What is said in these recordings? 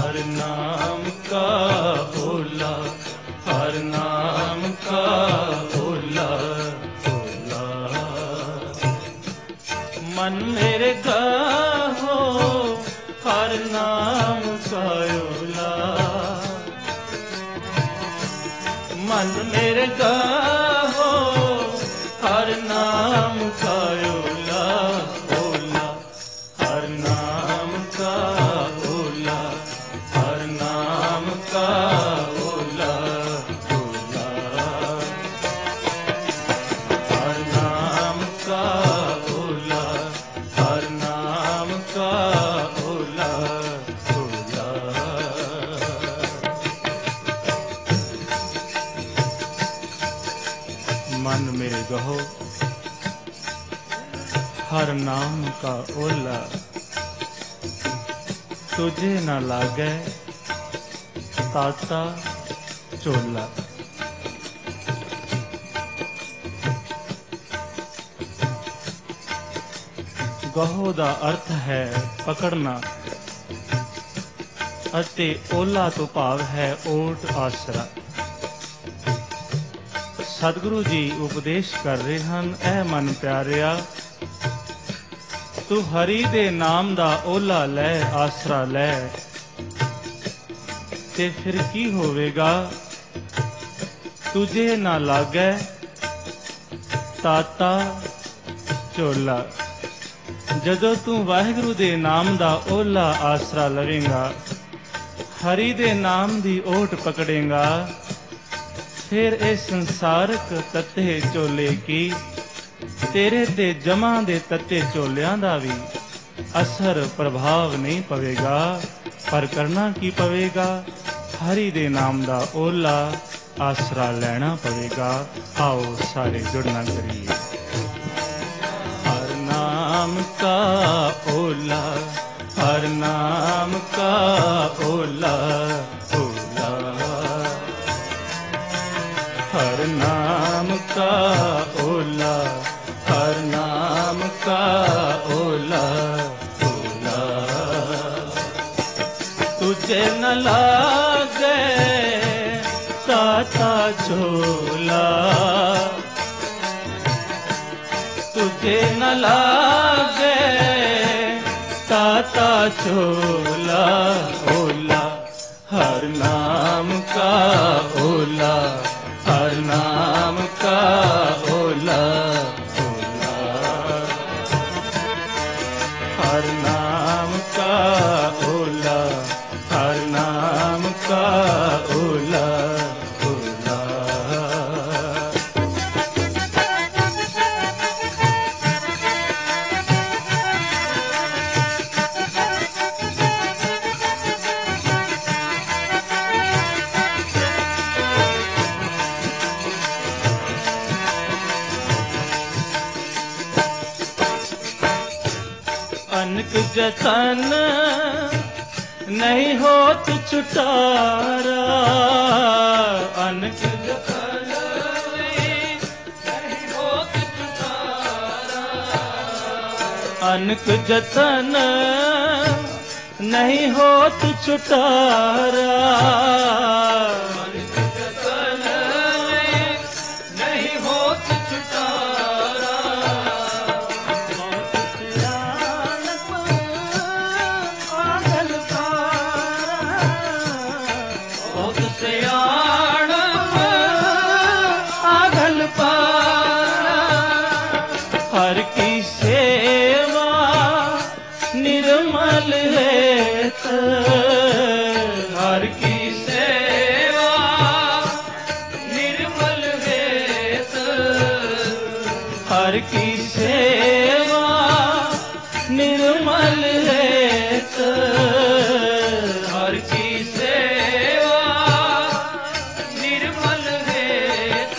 हर नाम का ओला, हर नाम का ओला ओला। मन मेरे गाहो हर नाम का ओला, मन मेरे गाहो हर नाम का ओला ओला, हर नाम का ओला, हर नाम का ओला ओला, हर नाम का ओला, हर नाम का ओला ओला। मन मेरे गहो हर नाम का ओला, तुझे न लागे ताता चोला। गहो दा अर्थ है पकड़ना अते ओला तो भाव है ओट आसरा। सतगुरु जी उपदेश कर रहे हैं, ऐ मन प्यारिया तू हरि दे नाम दा ओला लै, आसरा लै, ते फिर की होवेगा तुझे ना लागे ताता चोला। जदों तू वाहिगुरु दे नाम दा ओला आसरा लवेंगा, हरि दे नाम दी ओट पकड़ेगा, फिर ए संसारक तत्ते चोले की तेरे ते जमा दे तत्ते चोलियां दा भी असर प्रभाव नहीं पवेगा। पर करना की पवेगा, हरि दे नाम दा ओला आसरा लेना पवेगा। आओ सारे जुड़ना करिए। हर नाम का ओला, हर नाम का ओला ओला, हर नाम का ओला, हर नाम का ओला ओला। तुझे न लागे ताता चोला, तुझे न लागे ताता चोला ओला, हर नाम का ओला, हर नाम का ओला ओला, हर नाम का ओला, हर नाम का ओला ओला। अनक जतन नहीं होत छुटारा, अनक जतन नहीं होत छुटारा, अनक जतन नहीं होत छुटारा, अनक जतन नहीं होत छुटारा। हर की सेवा निर्मल हेत, हर की सेवा निर्मल हेत, हर की सेवा निर्मल हेत, हर की सेवा निर्मल हेत।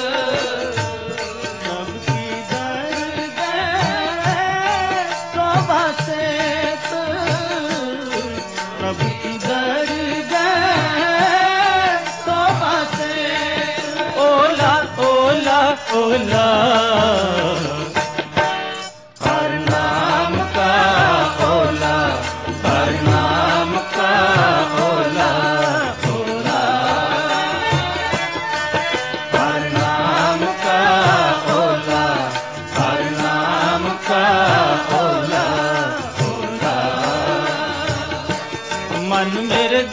प्रभु की दरगाह शोभा से ओला ओला ओला, हर नाम का ओला, हर नाम का ओला।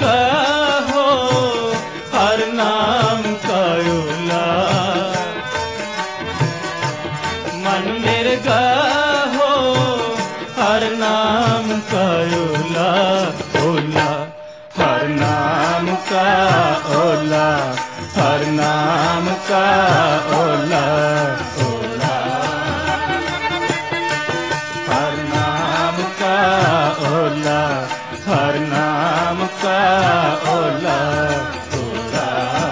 गाहो हर नाम का ओला, मन मेरे गाहो हर नाम का ओला, ओला हर नाम का ओला, हर नाम का ओला, ओला हर नाम का ओला, हर नाम का ओला, ओला।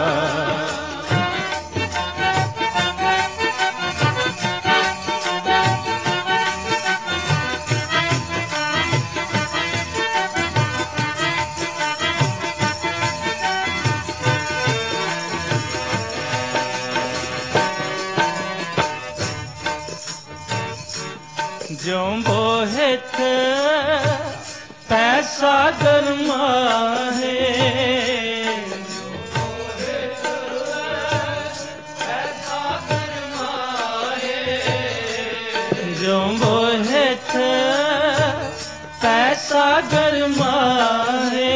जो बोहे थे पैसा गरमा है, जो बोहे थे पैसा गरमा है,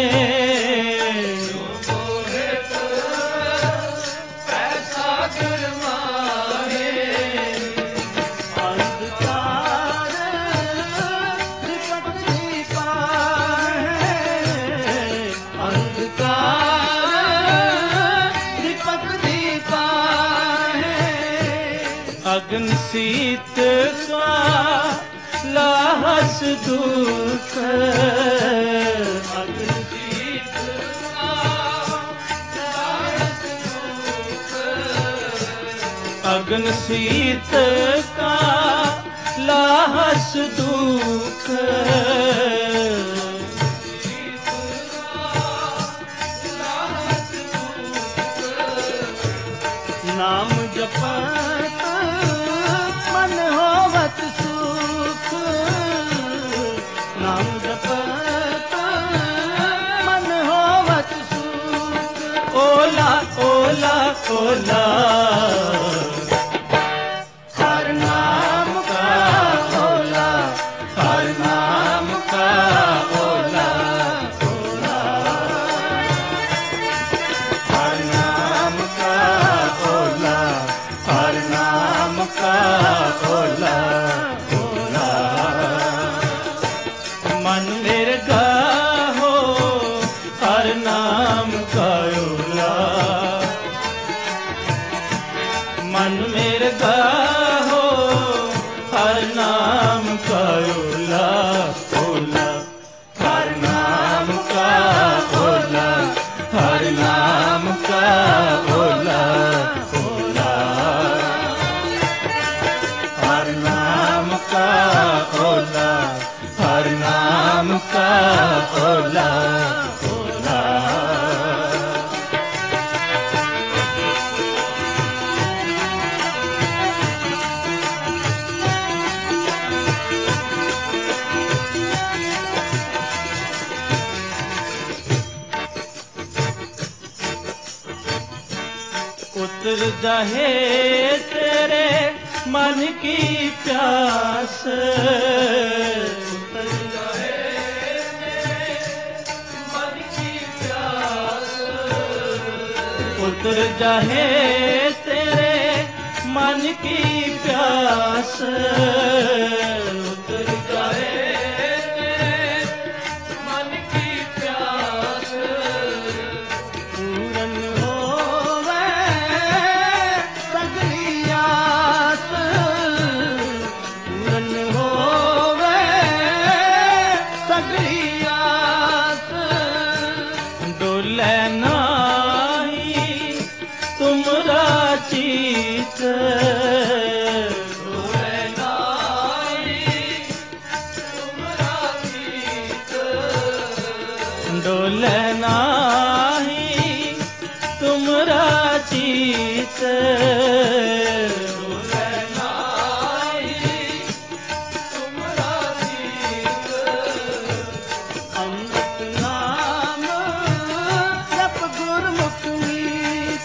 अग्न शीत का लाहस दुख, अग्न शीत का लाहस दुख, अग्न शीत का लाहस दुख, नाम जपत मन होवत सुख, नाम जपत मन होवत सुख, ओला ओला ओला हर नाम का ओला, हर नाम का ओला, ओला हर नाम का ओला, हर नाम का ओला, ओला मन मेरे गाहो हर नाम का ओला, मन मेरे गाहो हर नाम का ओला, ओला हर नाम का ओला, हर नाम का ओला, ओला हर नाम का ओला, हर नाम का ओला, ओला। उतर जाए तेरे मन की प्यास, उतर जाए तेरे मन की प्यास, उतर जाए तेरे मन की प्यास, उतर जाए तेरे मन की प्यास, पूरन होवे सगली आस, पूरन होवे सगली आस, डोले नाही तुमरा चीत, डोले नाही तुमरा चीत, डोले नाही तुमरा चीत, डोले नाही तुमरा चीत, अमृत नाम जप गुरमुख मीत,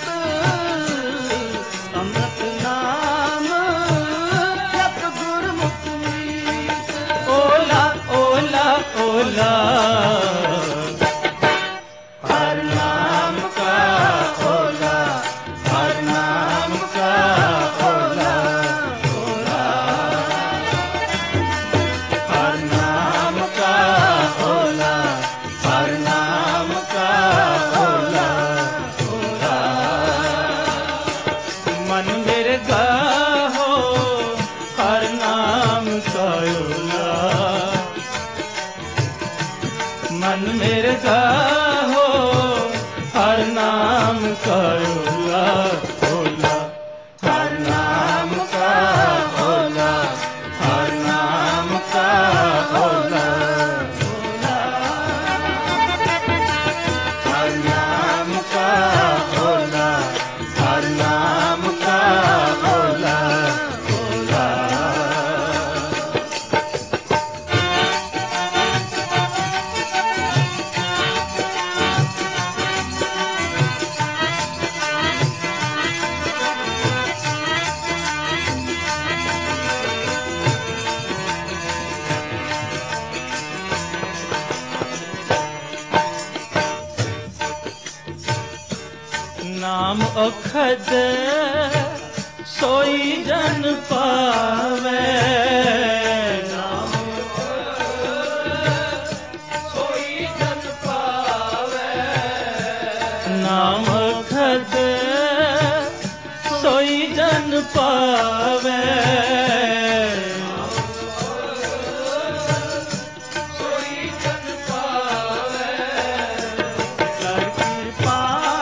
अमृत नाम जप गुरमुख मीत, ओला ओला ओला हर नाम का ओला, हर नाम का ओला ओला, हर नाम का ओला, हर नाम का ओला ओला। मन मेरे गाहो हर नाम का ओला, मन मेरे गाहो हर नाम का ओला ओला, हर नाम का ओला, हर नाम का ओला ओला, हर नाम का ओला, हर नाम का ओला ओला। नाम अखद सोई जन पावे, नाम सोई जन पावे, नाम अखद सोई जन पावे, सोई जन पावे। कर कृपा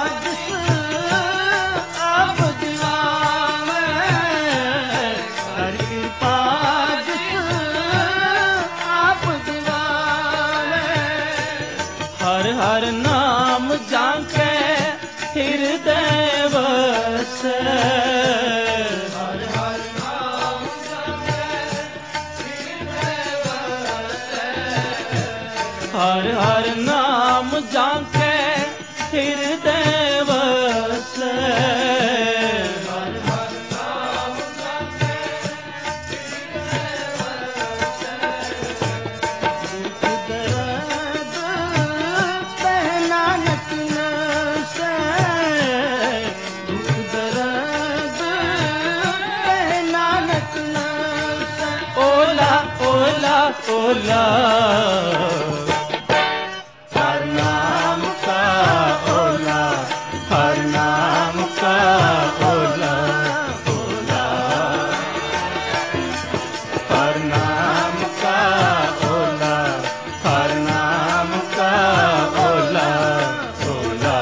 आप दीवाने, कर कृपा आप दीवाने। हर हर नाम जाके हृदय बसे, हर हर नाम जाके हृदय बसे, हर हर नाम जाके हृदय बसे, हर हर नाम जाके हृदय बसे। दुख दर्द पहनानत न से, दुख दर्द पहनानत न से। ओला ओला ओला, हर नाम का ओला, हर नाम का ओला ओला, हर नाम का ओला, हर नाम का ओला ओला।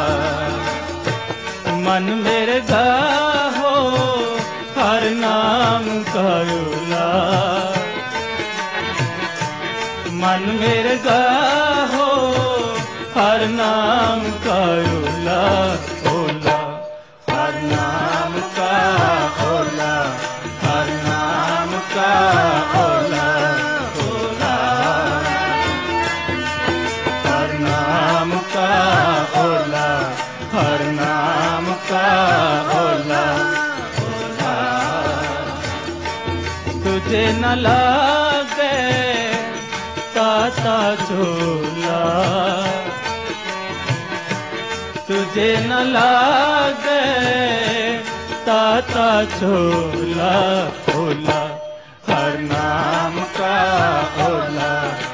मन मेरे गाहो हर नाम का ओला, मन मेरे गाहो हर नाम का ओला ओला, हर नाम का ओला, हर नाम का ओला ओला, हर नाम का ओला, हर नाम का ओला ओला। तुझे न लागे ताता झोला, तुझे न लागे ताता झोला ओला, हर नाम का ओला,